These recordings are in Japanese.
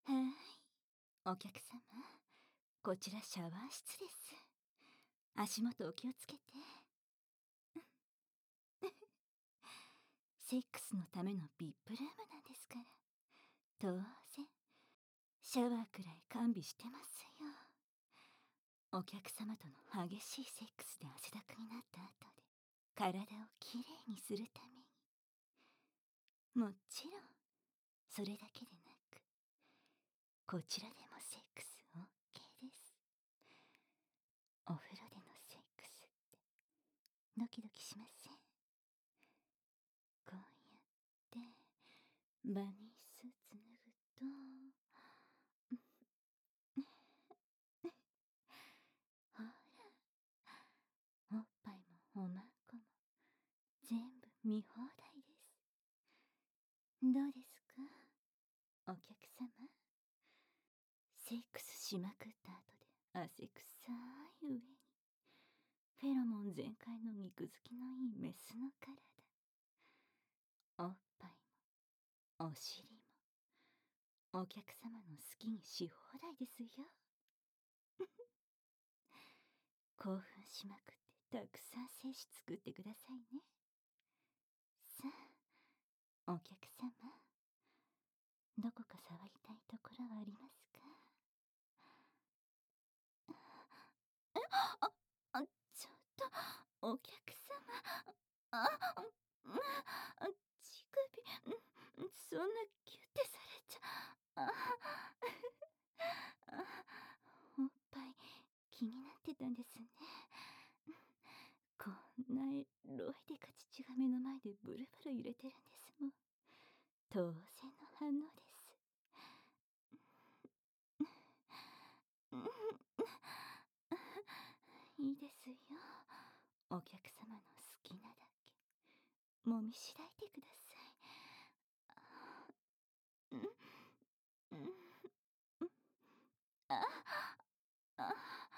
はい、お客様、こちらシャワー室です。足元お気をつけて。セックスのための VIP ルームなんですから。当然、シャワーくらい完備してますよ。お客様との激しいセックスで汗だくになった後で、体をきれいにするために。もちろん、それだけでなく、こちらでもセックス OK です。お風呂でのセックスってドキドキしません？こうやってバニースーツ脱ぐとほら、おっぱいもおまんこも全部見放題です。どうですか、お客様。セックスしまくった後で汗臭い上にフェロモン全開の肉付きのいいメスの体。おっぱいもお尻もお客様の好きにし放題ですよ。興奮しまくってたくさん精子作ってくださいね。さあ、お客様、どこか触りたいところはありますか？ちょっと、お客様。乳首、そんなキュッてされちゃ。おっぱい、気になってたんですね。こんなエロいデカ乳が目の前でブルブル揺れてるんですもん。当然の反応です。いいですよ。お客様の好きなだけ揉みしらいてください。ああ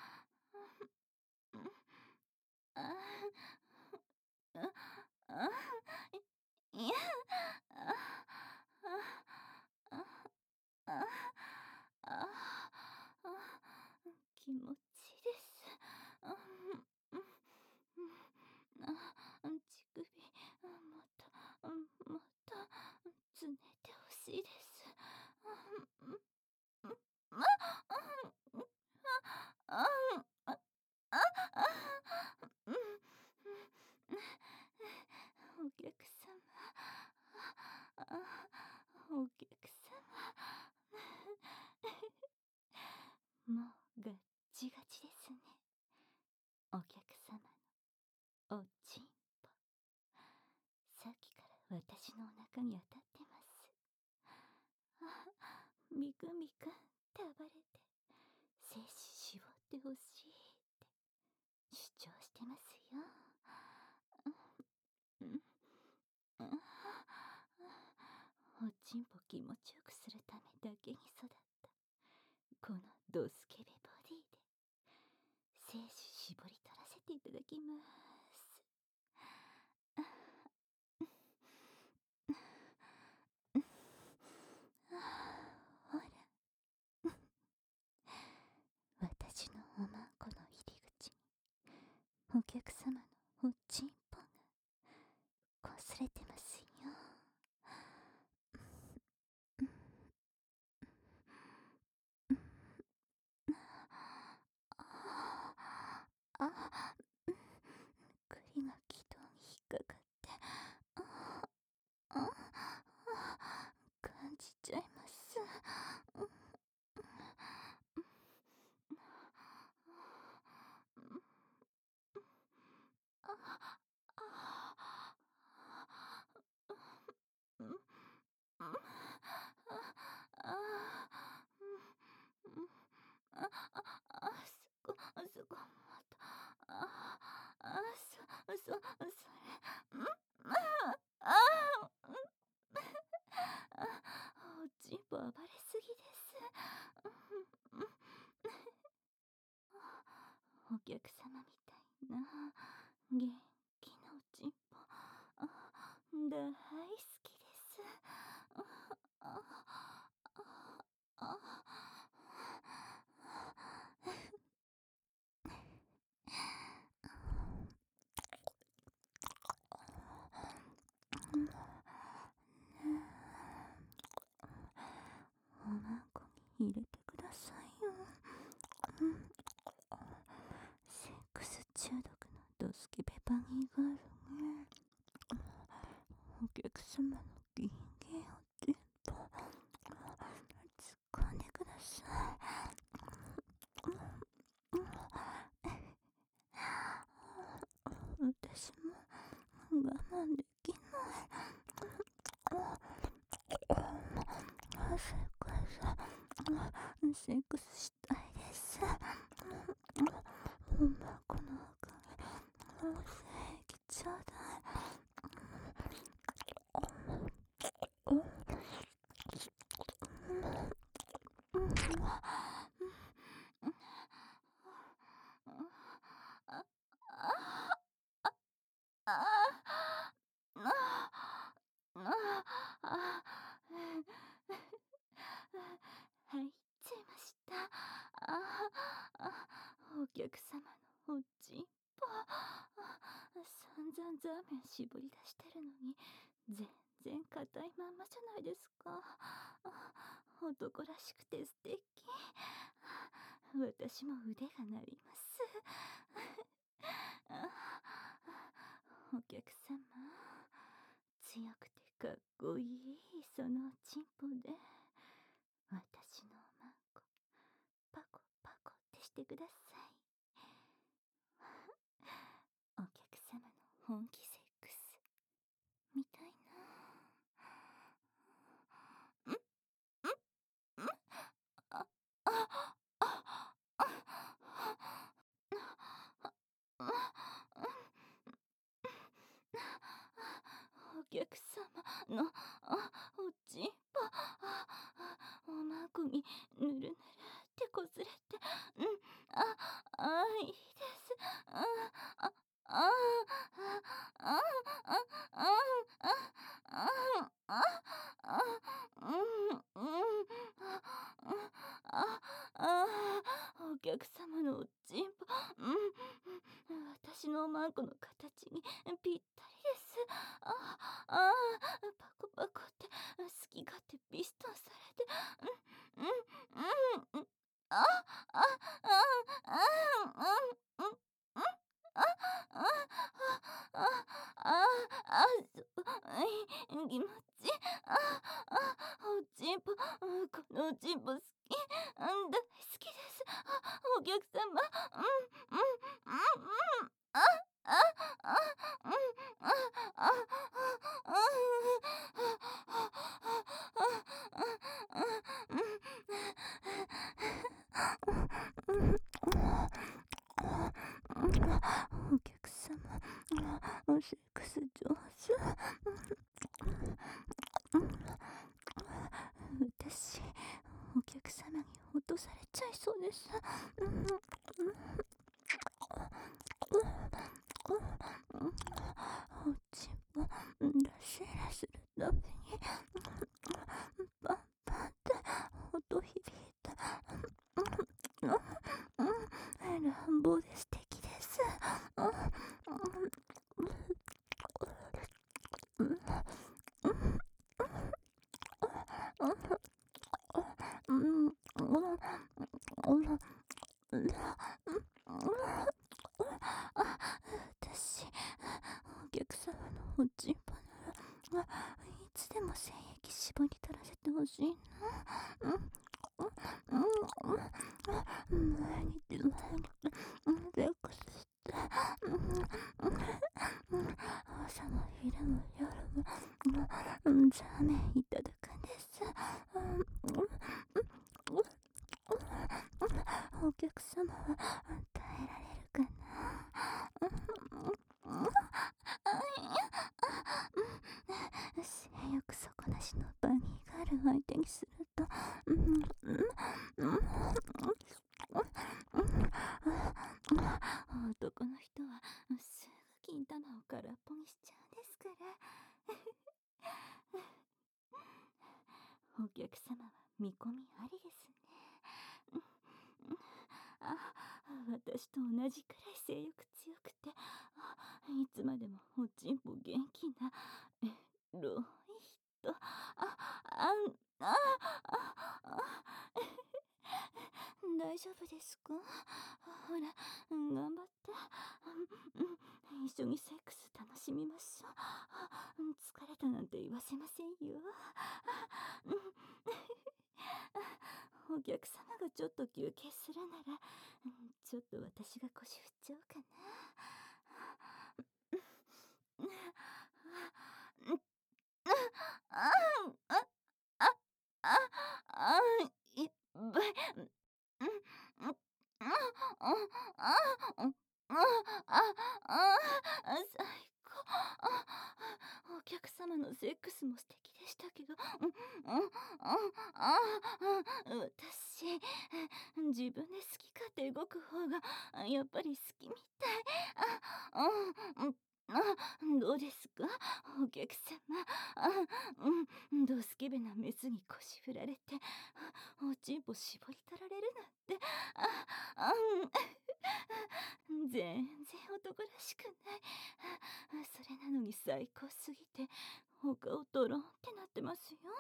いや、気持ちいいです。乳首、もっと、もっと、つねってほしいです。お客様、お客様、もうガッチガチですね。お客様のおちんぽ、さっきから私のお腹に当たってます。みくみくたばれて精子絞ってほしいって主張してますよ。おちんぽ気持ちよくするためだけに育ったこのドスケベボディで精子絞り取らせていただきます。ほら、私のおまんこの入り口にお客様のおちんぽがこすれてますよ。あ、栗が気道に引っかかって、感じちゃいます。そこ、もっと、それ、おちんぽ暴れすぎです。お客様みたいな元気なおちんぽ大好きです。 バギーガールね。お客様の銀元を全部掴んでください。私も我慢できない。セックスしたいです。このおかげ、精液ちょうだい。入っちゃいました。お客様のおちんぽ。散々ザーメン絞り出してるのに全然硬いまんまじゃないですか。男らしくて素敵。私も腕が鳴ります。お客様、強くてかっこいいそのおちんぽで私のおまんこパコパコってしてください。お客様の本気セックスみたいな。お客様のおちんぽ、おまんこにぬるぬるってこすれて、いいです。お客様のおちんぽ、私のおまんこの形にぴったりです。パコパコって好き勝手ピストンされて、あ、あ、気持ち、おちんぽ、このおちんぽ好き、大好きです。お客様、お客様、セックス上手。私、お客様に落とされちゃいそうです。おちんぽ、ラシラするたびに、パンパンって音響いて、乱暴で素敵です。私、お客様のおちんぽなら、いつでも精液絞り取らせてほしいな。毎日毎日、セックスして、朝も昼も夜も、ザーメンいただくんです。お客様は耐えられるかな。性欲底なしのバニーガール相手にすると、男の人はすぐ金玉を空っぽにしちゃうんですから。お客様は見込みありですね。私と同じくらい性欲強くて、いつまでもおちんぽ元気なエロい人。大丈夫ですか？ほら、頑張って。一緒にセックス楽しみましょう。疲れたなんて言わせませんよ。お客様がちょっと休憩するなら、ちょっと私が腰振っちゃおうかな。ああ、あ、あ、あ、いっぱい。うん、うん、あ、あ、あ、最高。お客様のセックスも素敵でしたけど、私、自分で好き勝手動く方がやっぱり好きみたい。どうですか、お客様。ドスケベなメスに腰振られて、おちんぽ絞り取られるなんて、あ、全然男らしくない。それなのに最高すぎて、お顔ドロンってなってますよ。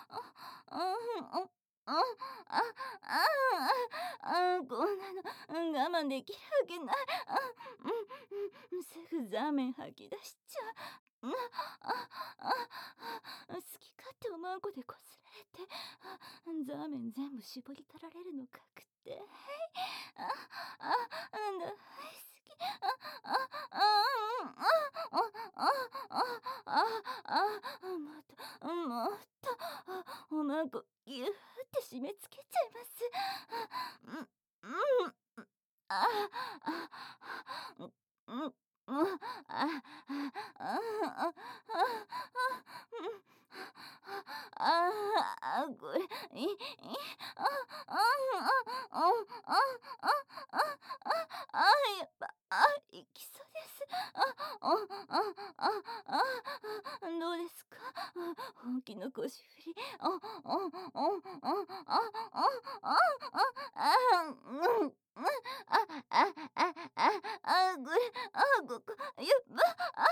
こんなの我慢できるわけない。すぐザーメン吐き出しちゃう。好き勝手おまんこでこすられて、ザーメン全部絞り取られるの確定。大好き。もっと、おまんこぎゅーって締め付けちゃいます。ああ、うん、うん、あ、あ、これ、あ、あ、あ、あ、やっぱ、いきそうです。どうですか、本気の腰振り。うん。これ、やっぱ、